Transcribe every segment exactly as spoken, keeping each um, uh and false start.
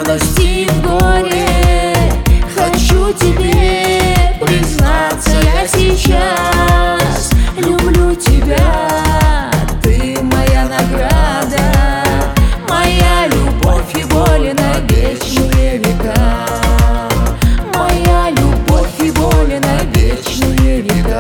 радость, и в горе. Хочу тебе признаться, я сейчас люблю тебя. Ты моя награда, моя любовь и воля на вечные века. Моя любовь и воля на вечные века.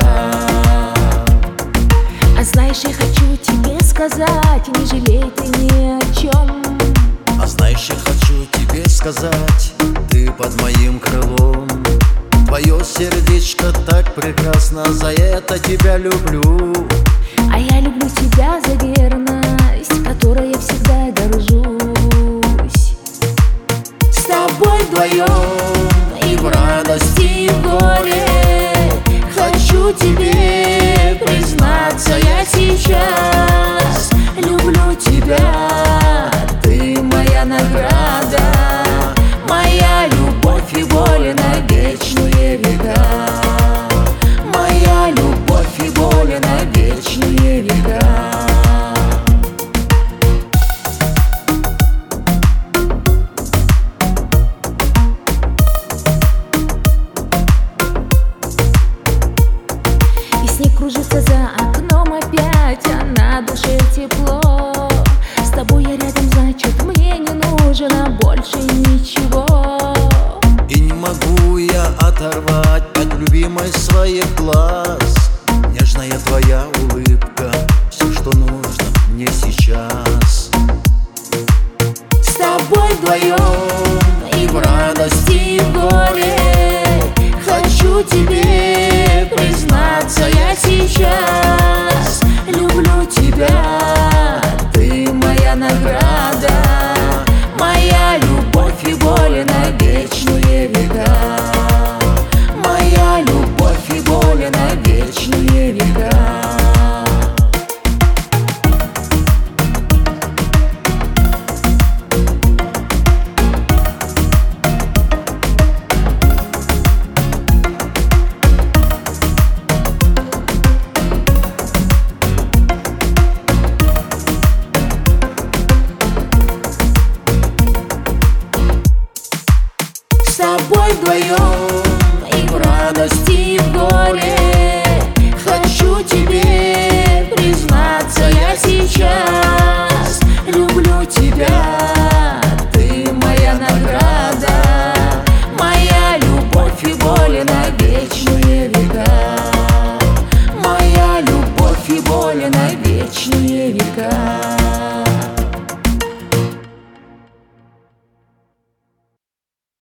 А знаешь, я хочу тебе сказать, не жалей ты ни о чем. А знаешь, я хочу тебе сказать, ты под моим крылом. Твое сердечко так прекрасно, за это тебя люблю. А я люблю тебя за верность, которой я всегда горжусь. С тобой вдвоем и в радости, и в горе. Хочу тебе признаться, я сейчас люблю тебя. Ты моя награда, моя любовь и воля на вечные века. Моя любовь и воля на вечные века. Кружится за окном опять, а на душе тепло. С тобой я рядом, значит, мне не нужно больше ничего. И не могу я оторвать от любимой своих глаз. Нежная твоя улыбка, все, что нужно мне сейчас. С тобой вдвоем и в радости, и в горе. Хочу тебе признаться, я сейчас люблю тебя. Ты моя награда, моя любовь и воля на вечные века. Моя любовь и воля на вечные века. С тобой вдвоем и в радости, и в горе. Хочу тебе признаться, я сейчас люблю тебя. Ты моя награда, моя любовь и воля на вечные века. Моя любовь и воля на вечные века.